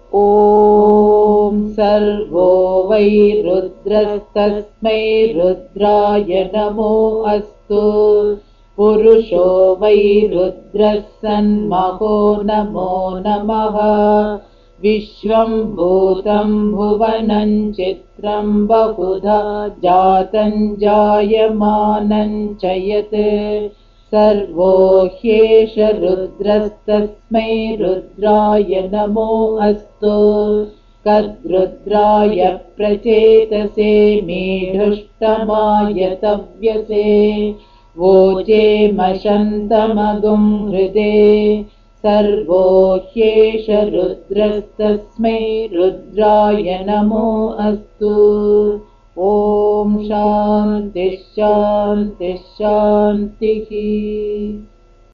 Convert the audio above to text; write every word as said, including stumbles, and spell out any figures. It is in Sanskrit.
ॐ सर्वो वै रुद्रस्तस्मै रुद्राय नमो अस्तु। पुरुषो वै रुद्रः सन्महो नमो नमः। विश्वं भूतं भुवनं चित्रं बहुधा जातं जायमानं च यत् सर्वो ह्येष रुद्रस्तस्मै रुद्राय नमो अस्तु। कद्रुद्राय प्रचेतसे मीढुष्टमाय तव्यसे वोचे मशन्तमगुं हृदे सर्वो ह्येष रुद्रस्तस्मै रुद्राय नमो अस्तु। ॐ शान्तिः शान्तिः शान्तिः।